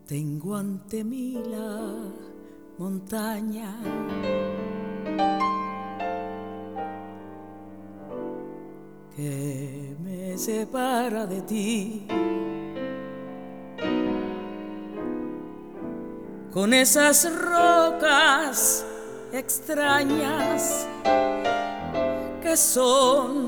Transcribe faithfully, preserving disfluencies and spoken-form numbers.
Tengo ante mí la montaña que me separa de ti, con esas rocas extrañas que son